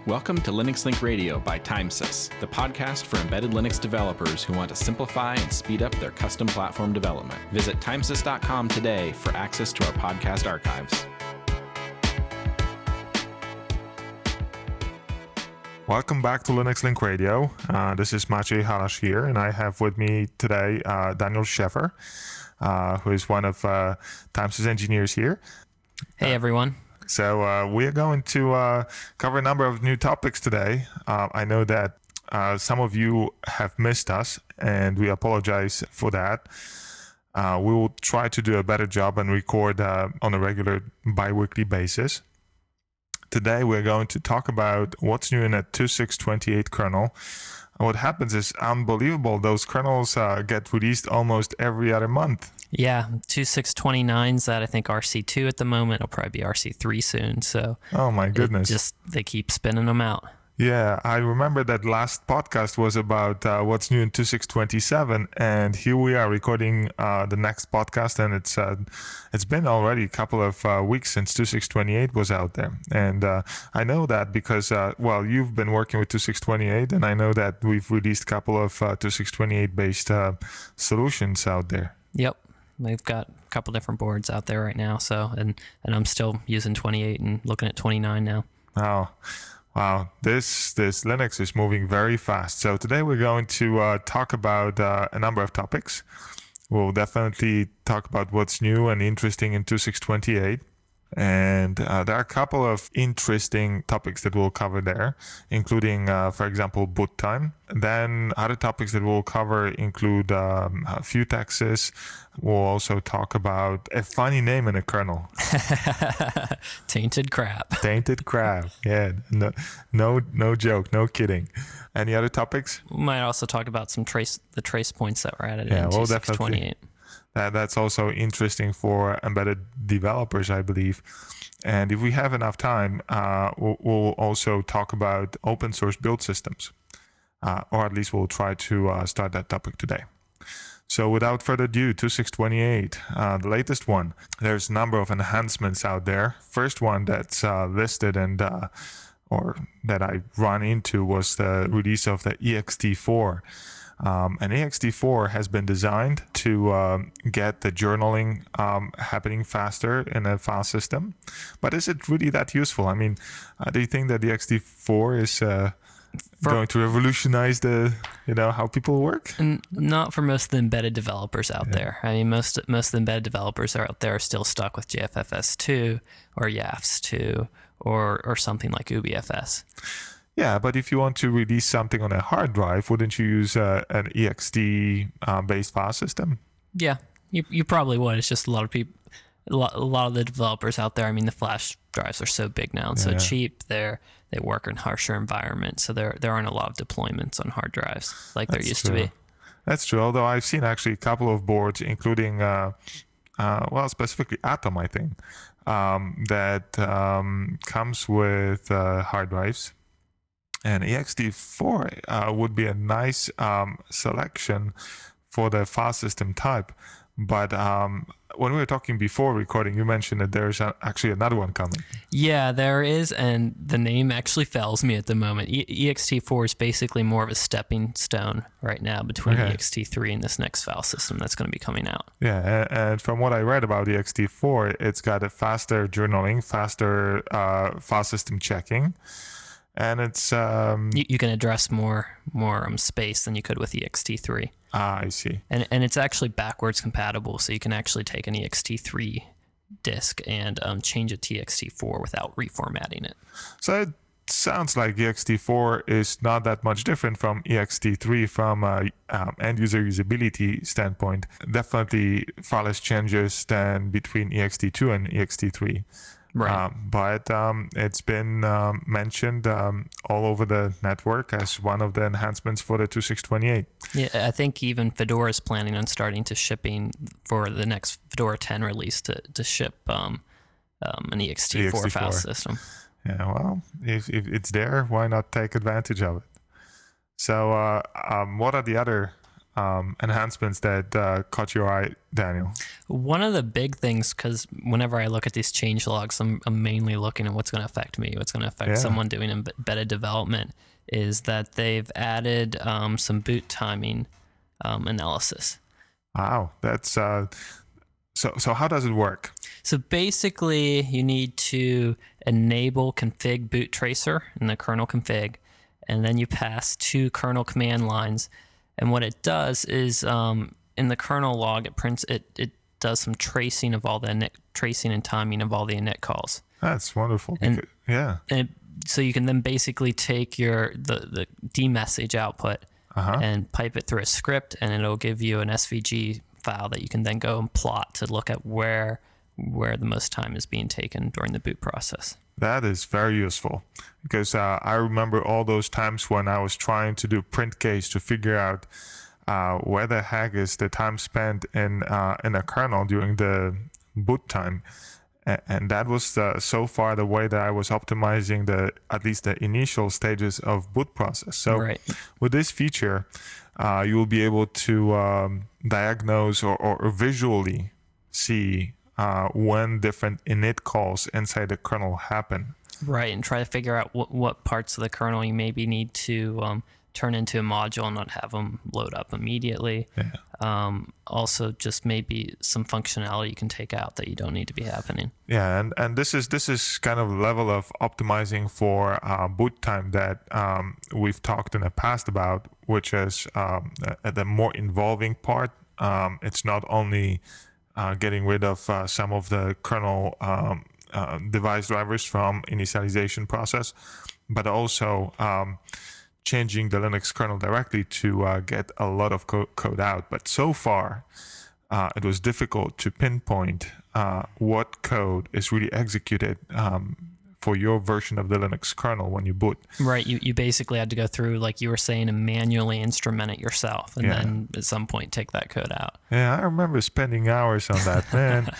Welcome to Linux Link Radio by Timesys, the podcast for embedded Linux developers who want to simplify and speed up their custom platform development. Visit timesys.com today for access to our podcast archives. Welcome back to Linux Link Radio. This is Maciej Halasz here, and I have with me today Daniel Scheffer, who is one of Timesys engineers here. Hey, everyone. So we are going to cover a number of new topics today. I know that some of you have missed us, and we apologize for that. We will try to do a better job and record on a regular bi-weekly basis. Today we're going to talk about what's new in a 2.6.28 kernel. And what happens is unbelievable. Those kernels get released almost every other month. Yeah, 2.6.29's at I think RC2 at the moment. It'll probably be RC3 soon. So oh my goodness, they keep spinning them out. Yeah, I remember that last podcast was about what's new in 2.6.27, and here we are recording the next podcast, and it's been already a couple of weeks since 2.6.28 was out there. And I know that because, you've been working with 2.6.28, and I know that we've released a couple of 2.6.28 based solutions out there. Yep. We've got a couple different boards out there right now, so and I'm still using 28 and looking at 29 now. Oh, wow. This Linux is moving very fast. So today we're going to talk about a number of topics. We'll definitely talk about what's new and interesting in 2.6.28. And there are a couple of interesting topics that we'll cover there, including, for example, boot time. Then other topics that we'll cover include a few taxes. We'll also talk about a funny name in a kernel. Tainted crab. Tainted crab. Yeah, no joke, no kidding. Any other topics? We might also talk about the trace points that were added in 2.6.28. That's also interesting for embedded developers, I believe. And if we have enough time, we'll also talk about open source build systems, or at least we'll try to start that topic today. So without further ado, 2.6.28, the latest one. There's a number of enhancements out there. First one that's listed and or that I run into was the release of the ext4. And ext4 has been designed to get the journaling happening faster in a file system. But is it really that useful? I mean, do you think that the ext4 is going to revolutionize how people work? Not for most of the embedded developers out there. I mean, most of the embedded developers out there are still stuck with JFFS2 or YAFS2 or something like UBFS. Yeah, but if you want to release something on a hard drive, wouldn't you use an ext-based file system? Yeah, you probably would. It's just a lot of the developers out there. I mean, the flash drives are so big now and so cheap. They work in harsher environments, so there aren't a lot of deployments on hard drives like there used to be. That's true. Although I've seen actually a couple of boards, including specifically Atom, I think, that comes with hard drives. And ext4 would be a nice selection for the file system type. But when we were talking before recording, you mentioned that there's actually another one coming. Yeah, there is, and the name actually fails me at the moment. ext4 is basically more of a stepping stone right now between ext3 and this next file system that's going to be coming out. Yeah, and from what I read about ext4, it's got a faster journaling, faster file system checking. And it's you can address more space than you could with ext3. I see. And it's actually backwards compatible, so you can actually take an ext3 disk and change it to ext4 without reformatting it. So it sounds like ext4 is not that much different from ext3 from end user usability standpoint. Definitely far less changes than between ext2 and ext3. Right. But it's been mentioned all over the network as one of the enhancements for the 2.6.28. Yeah, I think even Fedora is planning on starting to shipping for the next Fedora 10 release to ship an ext4 file system. Yeah, well, if it's there, why not take advantage of it? So what are the other enhancements that caught your eye, Daniel? One of the big things, because whenever I look at these change logs, I'm mainly looking at what's going to affect me, what's going to affect someone doing embedded development, is that they've added some boot timing analysis. Wow, that's so how does it work? So basically, you need to enable config boot tracer in the kernel config, and then you pass 2 kernel command lines. And what it does is in the kernel log, it prints it does some tracing of all the init, tracing and timing of all the init calls. That's wonderful. And so you can then basically take the D message output and pipe it through a script, and it'll give you an SVG file that you can then go and plot to look at where the most time is being taken during the boot process. That is very useful, because I remember all those times when I was trying to do print case to figure out where the heck is the time spent in a kernel during the boot time. And that was so far the way that I was optimizing at least the initial stages of boot process. So with this feature, you will be able to diagnose or visually see when different init calls inside the kernel happen. Right, and try to figure out what parts of the kernel you maybe need to turn into a module and not have them load up immediately. Also, just maybe some functionality you can take out that you don't need to be happening. Yeah, and this is kind of level of optimizing for boot time that we've talked in the past about, which is the more involving part. It's not only getting rid of some of the kernel device drivers from initialization process, but also changing the Linux kernel directly to get a lot of code out. But so far, it was difficult to pinpoint what code is really executed for your version of the Linux kernel when you boot. Right, you basically had to go through, like you were saying, and manually instrument it yourself, and then at some point take that code out. Yeah, I remember spending hours on that, man.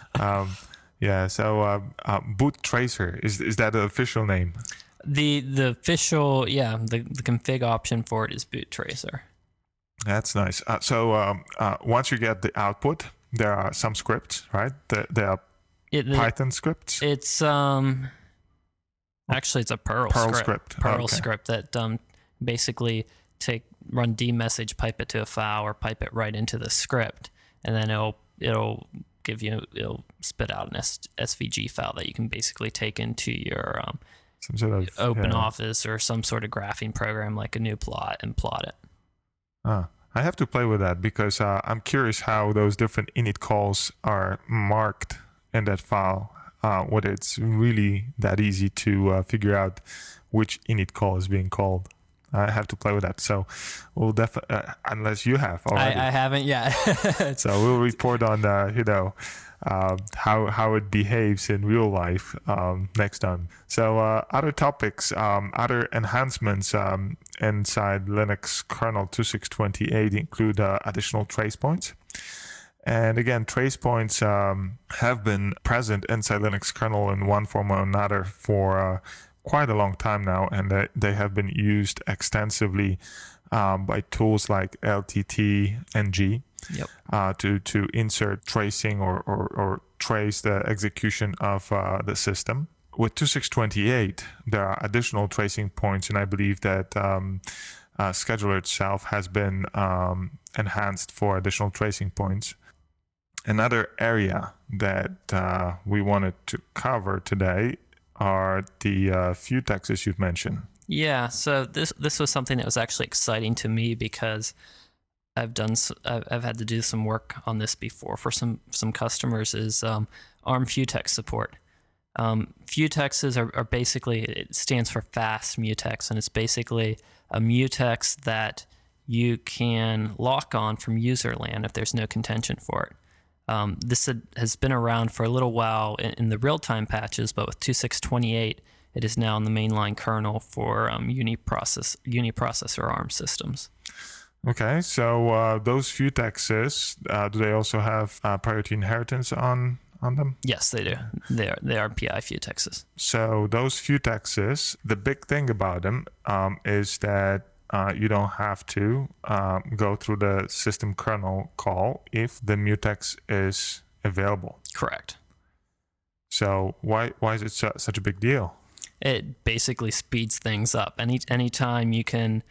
So boot tracer, is that the official name? The official, the config option for it is boot tracer. That's nice. So once you get the output, there are some scripts, right? There are Python scripts. It's actually it's a Perl script. Perl script that basically run dmessage, pipe it to a file, or pipe it right into the script, and then it'll spit out an SVG file that you can basically take into your some sort of OpenOffice or some sort of graphing program like a Nuplot and plot it. I have to play with that, because I'm curious how those different init calls are marked in that file, whether it's really that easy to figure out which init call is being called. I have to play with that. So we'll definitely, unless you have already. I haven't yet. So we'll report on, how it behaves in real life next time. So other topics, other enhancements inside Linux kernel 2628 include additional trace points. And again, trace points have been present inside Linux kernel in one form or another for quite a long time now, and they have been used extensively by tools like LTT-NG. To insert tracing or trace the execution of the system. With 2628, there are additional tracing points, and I believe that scheduler itself has been enhanced for additional tracing points. Another area that we wanted to cover today are the futexes you've mentioned. Yeah, so this was something that was actually exciting to me, because I've had to do some work on this before for some customers, is ARM Futex support. Futexes are basically, it stands for fast mutex, and it's basically a mutex that you can lock on from user land if there's no contention for it. This has been around for a little while in the real-time patches, but with 2628, it is now in the mainline kernel for uniprocessor ARM systems. Okay, so those futexes, do they also have priority inheritance on them? Yes, they do. They are PI futexes. So those futexes, the big thing about them is that you don't have to go through the system kernel call if the mutex is available. Correct. So why is it such a big deal? It basically speeds things up. Anytime you can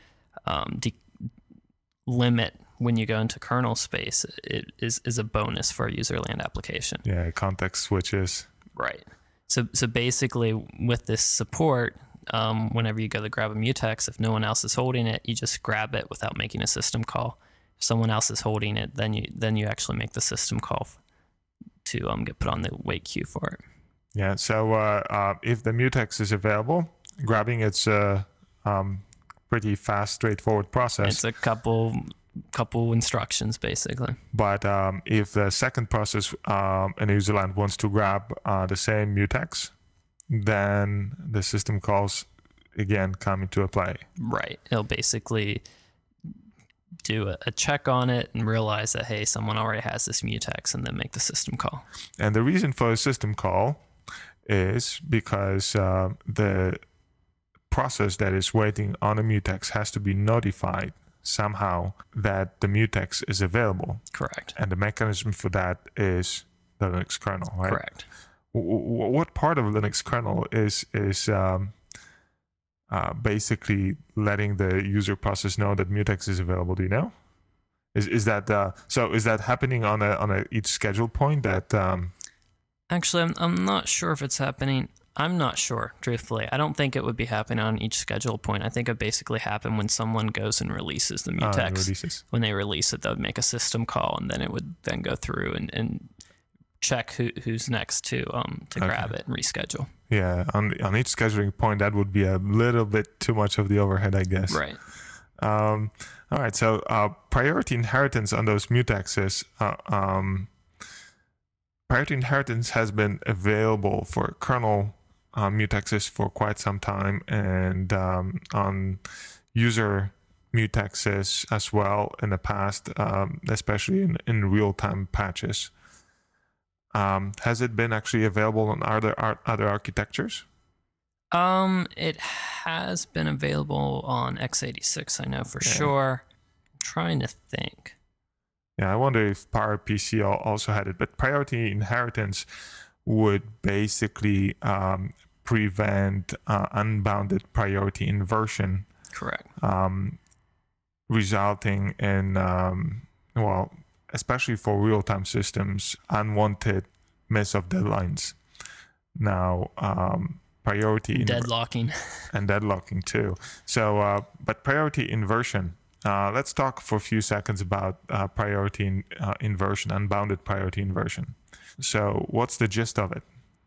limit when you go into kernel space, it is a bonus for a user-land application. Yeah, context switches. Right. So basically, with this support, whenever you go to grab a mutex, if no one else is holding it, you just grab it without making a system call. If someone else is holding it, then you actually make the system call to get put on the wait queue for it. Yeah. So if the mutex is available, grabbing it's a pretty fast, straightforward process. It's a couple instructions basically. But if the second process in userland wants to grab the same mutex, then the system calls again come into play. Right. It'll basically do a check on it and realize that, hey, someone already has this mutex, and then make the system call. And the reason for a system call is because the process that is waiting on a mutex has to be notified somehow that the mutex is available. Correct. And the mechanism for that is the Linux kernel, right? Correct. What part of Linux kernel is basically letting the user process know that mutex is available? Do you know? Is that so? Is that happening on a each schedule point? That actually, I'm not sure if it's happening. I'm not sure, truthfully. I don't think it would be happening on each schedule point. I think it basically happen when someone goes and releases the mutex. When they release it, they would make a system call, and then it would then go through and check who's next to grab it and reschedule. Yeah, on each scheduling point, that would be a little bit too much of the overhead, I guess. Right. All right. So priority inheritance on those mutexes. Priority inheritance has been available for kernel mutexes for quite some time, and on user mutexes as well in the past, especially in real-time patches. Has it been actually available on other architectures? It has been available on x86, I know for sure. I'm trying to think. Yeah, I wonder if PowerPC also had it. But priority inheritance would basically prevent unbounded priority inversion. Correct. Resulting in, especially for real-time systems, unwanted miss of deadlines. Now, priority deadlocking and deadlocking too. So, but priority inversion. Let's talk for a few seconds about priority inversion, unbounded priority inversion. So, what's the gist of it?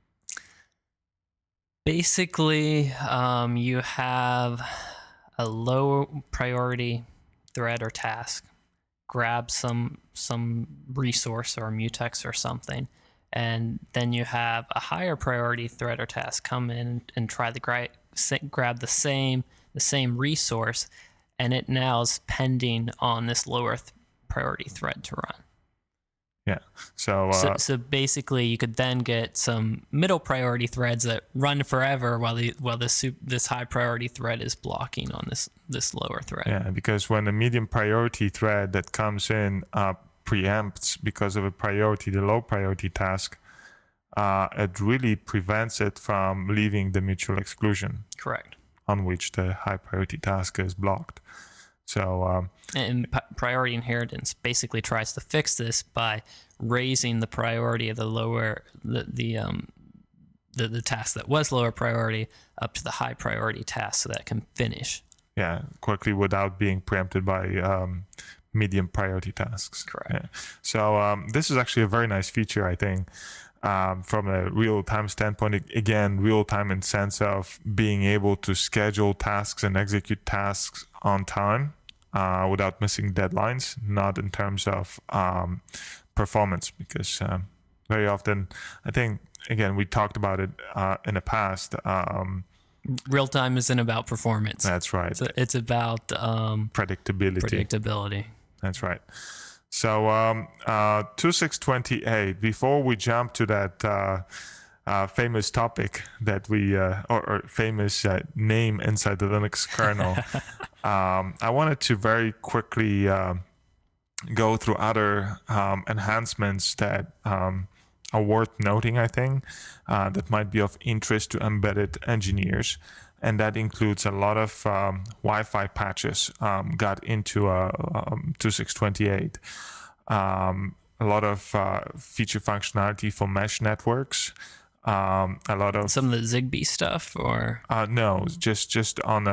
Basically, you have a low priority thread or task, grab some resource or mutex or something, and then you have a higher priority thread or task come in and try to grab the same resource, and it now is pending on this lower priority thread to run. Yeah. So basically, you could then get some middle priority threads that run forever while this high priority thread is blocking on this lower thread. Yeah, because when a medium priority thread that comes in preempts because of a priority, the low priority task, it really prevents it from leaving the mutual exclusion. Correct. On which the high priority task is blocked. So and priority inheritance basically tries to fix this by raising the priority of the task that was lower priority up to the high priority task so that it can finish. Yeah, quickly without being preempted by medium priority tasks. Correct. Yeah. So this is actually a very nice feature, I think. From a real-time standpoint, again, real-time in sense of being able to schedule tasks and execute tasks on time without missing deadlines, not in terms of performance, because very often, I think, again, we talked about it in the past. Real-time isn't about performance. That's right. It's about predictability. That's right. So 2628, before we jump to that famous topic that we or famous name inside the Linux kernel. I wanted to very quickly go through other enhancements that are worth noting, I think, that might be of interest to embedded engineers. And that includes a lot of Wi-Fi patches got into 2628. A lot of feature functionality for mesh networks. A lot of some of the Zigbee stuff, or no, just on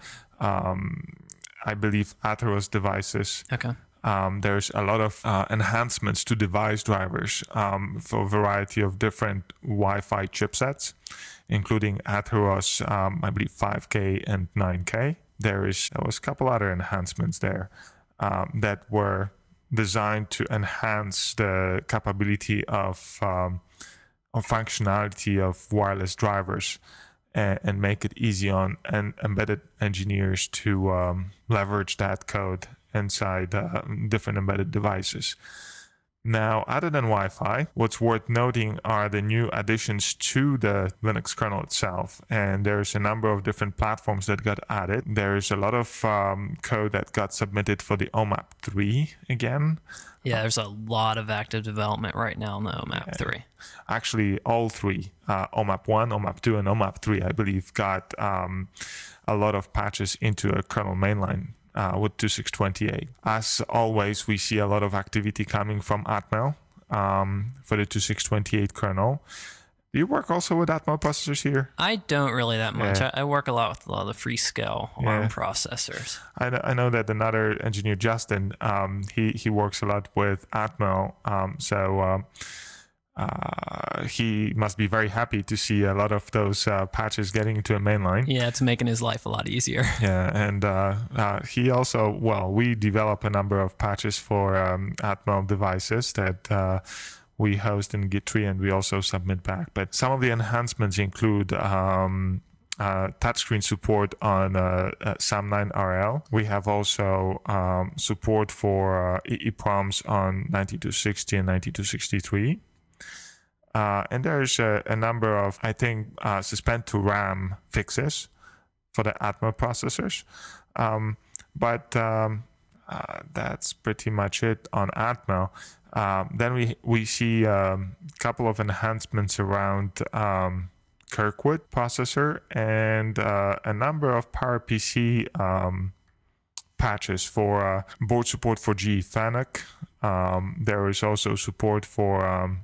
I believe Atheros devices. Okay. There's a lot of enhancements to device drivers for a variety of different Wi-Fi chipsets, including Atheros, I believe 5K and 9K. There was a couple other enhancements there that were designed to enhance the capability of functionality of wireless drivers and make it easy on embedded engineers to leverage that code inside different embedded devices. Now, other than Wi-Fi, what's worth noting are the new additions to the Linux kernel itself. And there's a number of different platforms that got added. There's a lot of code that got submitted for the OMAP 3 again. Yeah, there's a lot of active development right now on the OMAP 3. Actually, all three, OMAP 1, OMAP 2, and OMAP 3, I believe, got a lot of patches into a kernel mainline. With 2628. As always, we see a lot of activity coming from Atmel for the 2628 kernel. Do you work also with Atmel processors here? I don't really that much. Yeah. I work a lot with a lot of the Freescale ARM processors. I know that another engineer, Justin, he works a lot with Atmel. He must be very happy to see a lot of those patches getting into a mainline. Yeah, it's making his life a lot easier. Yeah, and he also, we develop a number of patches for Atmel devices that we host in Git 3 and we also submit back. But some of the enhancements include touchscreen support on SAM9RL. We have also support for EEPROMs on 9260 and 9263. And there's a number of, I think, suspend to RAM fixes for the Atmel processors. But that's pretty much it on Atmel. Then we see a couple of enhancements around Kirkwood processor and a number of PowerPC patches for board support for GE FANUC. There is also support for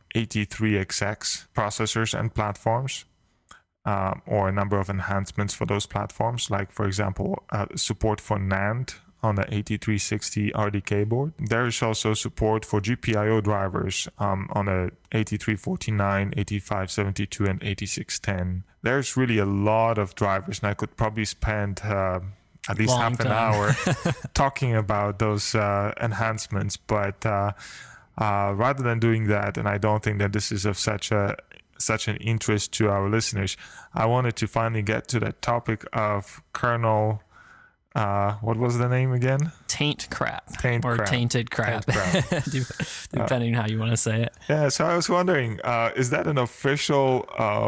83XX processors and platforms, or a number of enhancements for those platforms, like, for example, support for NAND on the 8360 RDK board. There is also support for GPIO drivers on the 8349, 8572, and 8610. There's really a lot of drivers, and I could probably spend at least half an hour talking about those enhancements. But rather than doing that, and I don't think that this is of such an interest to our listeners, I wanted to finally get to the topic of kernel. What was the name again? Taint crap. Tainted crap. Depending on how you want to say it. Yeah, so I was wondering, is that an official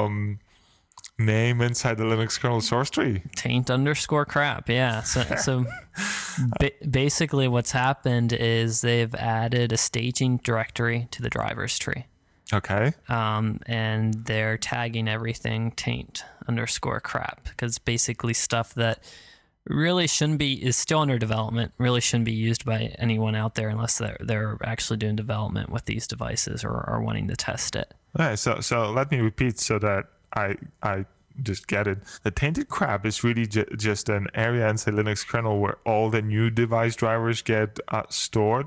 name inside the Linux kernel source tree? Taint_crap, yeah. So basically what's happened is they've added a staging directory to the drivers tree. Okay. And they're tagging everything taint_crap, because basically stuff that really is still under development, really shouldn't be used by anyone out there unless they're actually doing development with these devices or are wanting to test it. All right, so let me repeat so that I just get it. The tainted crap is really just an area inside Linux kernel where all the new device drivers get stored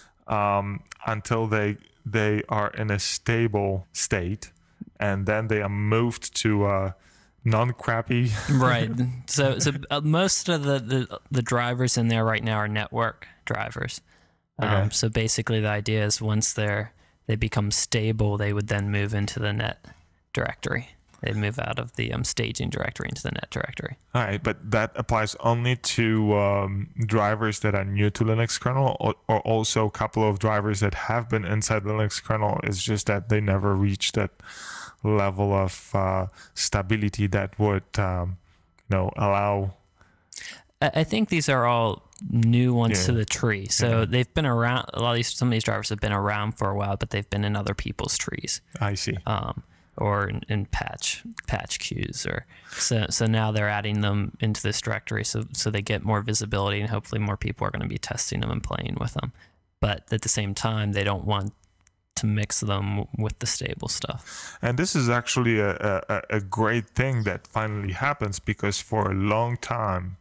until they are in a stable state, and then they are moved to non-crappy. Right. So most of the drivers in there right now are network drivers. Okay. So basically the idea is once they become stable, they would then move into the net directory. They move out of the staging directory into the net directory. All right, but that applies only to drivers that are new to Linux kernel, or also a couple of drivers that have been inside Linux kernel. It's just that they never reached that level of stability that would, allow. I think these are all new ones to the tree. So they've been around. Some of these drivers have been around for a while, but they've been in other people's trees. I see. Or in patch queues, or so now they're adding them into this directory, so they get more visibility, and hopefully more people are going to be testing them and playing with them. But at the same time, they don't want to mix them with the stable stuff. And this is actually a great thing that finally happens, because for a long time,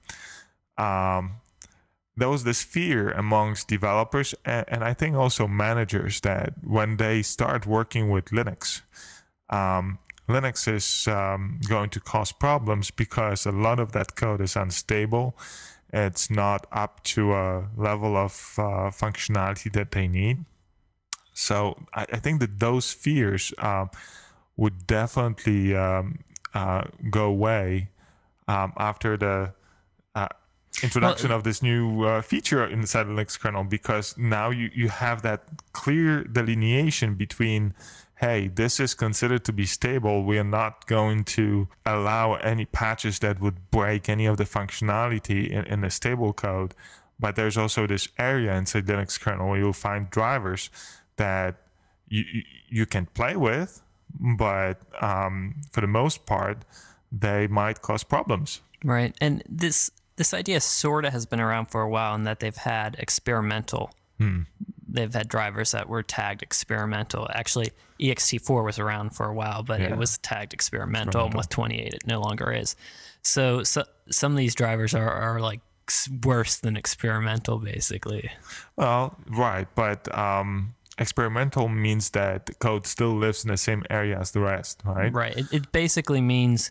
there was this fear amongst developers and I think also managers that when they start working with Linux, Linux is going to cause problems because a lot of that code is unstable. It's not up to a level of functionality that they need. So I think that those fears would definitely go away after the introduction of this new feature inside the Linux kernel, because now you have that clear delineation between, hey, this is considered to be stable. We are not going to allow any patches that would break any of the functionality in the stable code. But there's also this area inside Linux kernel where you'll find drivers that you can play with, but for the most part, they might cause problems. Right. And this idea sort of has been around for a while, in that they've had experimental. They've had drivers that were tagged experimental. Actually, ext4 was around for a while, but it was tagged experimental. And with 28, it no longer is. So some of these drivers are like worse than experimental, basically. Well, right, but experimental means that the code still lives in the same area as the rest, right? Right. It basically means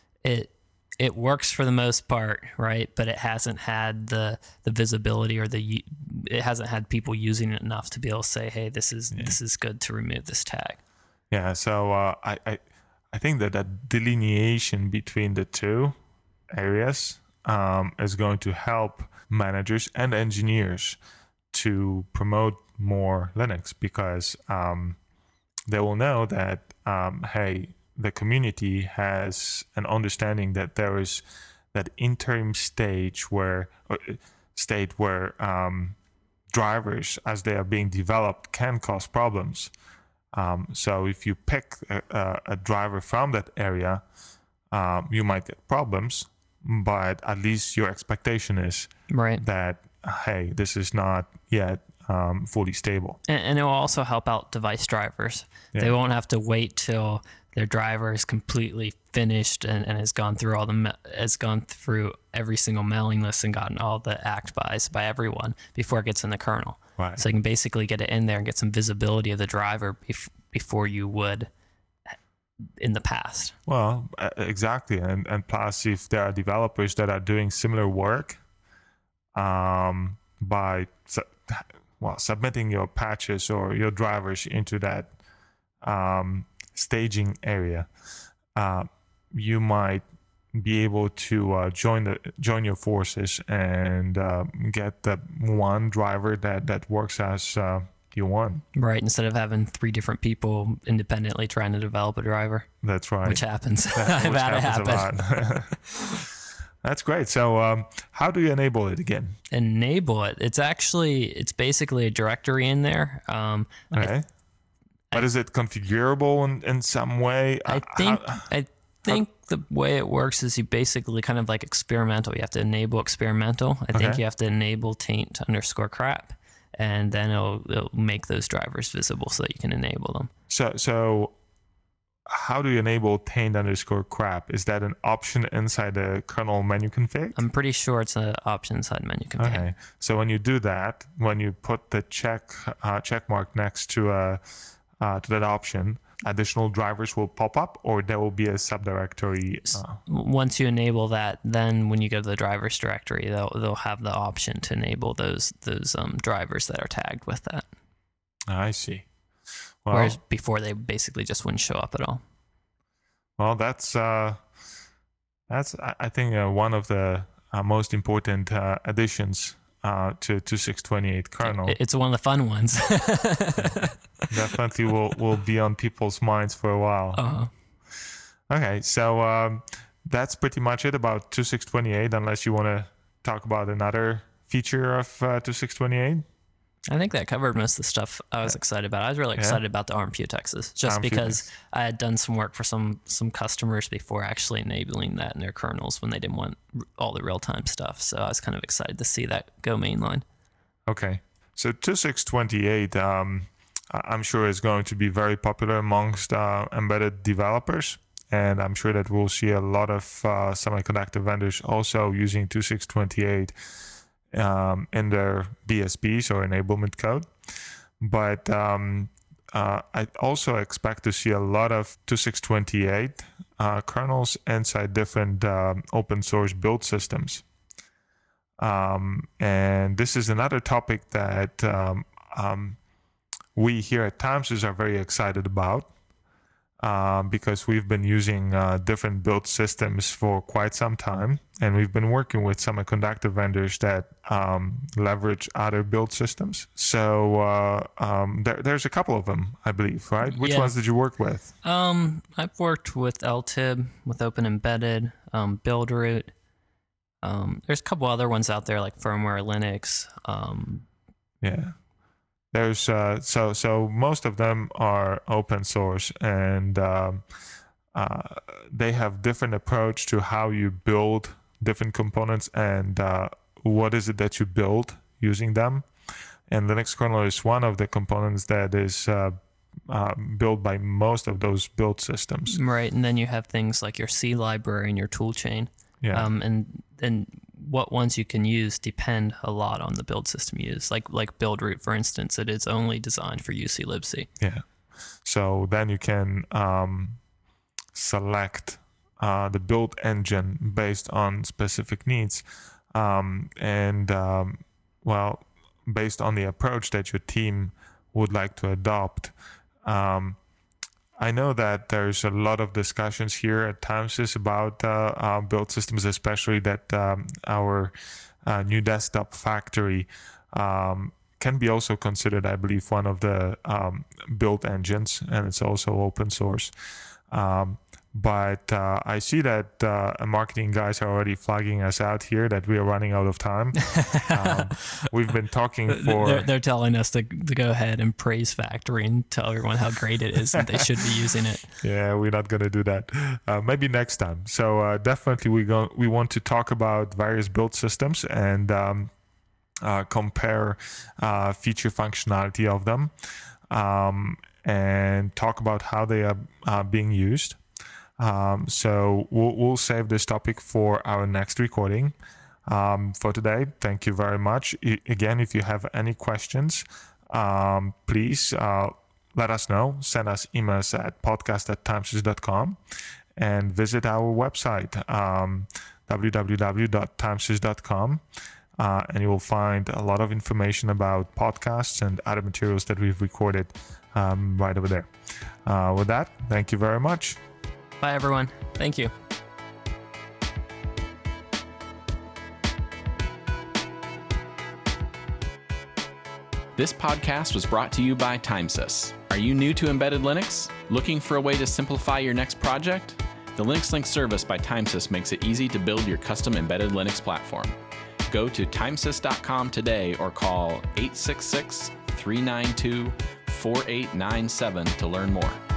it works for the most part, right? But it hasn't had the visibility, or it hasn't had people using it enough to be able to say, hey, this is good to remove this tag. Yeah. So I think that delineation between the two areas is going to help managers and engineers to promote more Linux, because they will know that hey, the community has an understanding that there is that interim stage where drivers, as they are being developed, can cause problems. So if you pick a driver from that area, you might get problems, but at least your expectation is that, hey, this is not yet fully stable. And it will also help out device drivers. Yeah. They won't have to wait till their driver is completely finished and has gone through every single mailing list and gotten all the act buys by everyone before it gets in the kernel. Right. So you can basically get it in there and get some visibility of the driver before you would in the past. Well, exactly. And plus, if there are developers that are doing similar work by submitting your patches or your drivers into that staging area, you might be able to join your forces and get the one driver that works as you want. Right, instead of having 3 different people independently trying to develop a driver. That's right. Which happens. I've had it happen. A lot. That's great. So how do you enable it again? Enable it. It's basically a directory in there. Okay. But is it configurable in some way? I think the way it works is you basically kind of like experimental. You have to enable experimental. I think you have to enable taint_crap, and then it'll make those drivers visible so that you can enable them. So how do you enable taint_crap? Is that an option inside the kernel menu config? I'm pretty sure it's an option inside menu config. Okay. So when you do that, when you put the check mark next to that option, additional drivers will pop up, or there will be a subdirectory. Once you enable that, then when you go to the drivers directory, they'll have the option to enable those drivers that are tagged with that. I see. Well, whereas before they basically just wouldn't show up at all. Well, that's I think one of the most important additions to 2628 kernel. It's one of the fun ones. Definitely will be on people's minds for a while. Uh-huh. Okay, so that's pretty much it about 2628, unless you want to talk about another feature of 2628. I think that covered most of the stuff I was excited about. I was really excited about the ARM Putexes, just because I had done some work for some customers before actually enabling that in their kernels when they didn't want all the real-time stuff. So I was kind of excited to see that go mainline. Okay, so 2628, I'm sure is going to be very popular amongst embedded developers. And I'm sure that we'll see a lot of semiconductor vendors also using 2628 in their BSPs or enablement code. But I also expect to see a lot of 2628 kernels inside different open source build systems. And this is another topic that we here at TimeSys are very excited about. Because we've been using different build systems for quite some time, and we've been working with semiconductor vendors that leverage other build systems. So there's a couple of them, I believe, right? Which ones did you work with? I've worked with LTIB, with Open Embedded, Buildroot. There's a couple other ones out there like Firmware Linux. Yeah. There's so most of them are open source, and they have different approach to how you build different components and what is it that you build using them. And Linux kernel is one of the components that is built by most of those build systems. Right, and then you have things like your C library and your toolchain. Yeah. And what ones you can use depend a lot on the build system you use. Like Buildroot, for instance, it is only designed for UC libc. Yeah. So then you can select the build engine based on specific needs, and based on the approach that your team would like to adopt. I know that there's a lot of discussions here at TimeSys about build systems, especially that our new desktop factory can be also considered, I believe, one of the build engines, and it's also open source. But I see that marketing guys are already flagging us out here that we are running out of time. We've been talking for... They're telling us to go ahead and praise Factory and tell everyone how great it is and they should be using it. Yeah, we're not going to do that. Maybe next time. So definitely we want to talk about various build systems and compare feature functionality of them, and talk about how they are being used. So we'll save this topic for our next recording. For today, thank you very much. Again, if you have any questions, please let us know. Send us emails at podcast@timesys.com and visit our website, www.timesys.com. And you will find a lot of information about podcasts and other materials that we've recorded right over there. With that, thank you very much. Bye, everyone. Thank you. This podcast was brought to you by TimeSys. Are you new to embedded Linux? Looking for a way to simplify your next project? The Linux Link service by TimeSys makes it easy to build your custom embedded Linux platform. Go to timesys.com today or call 866-392-4897 to learn more.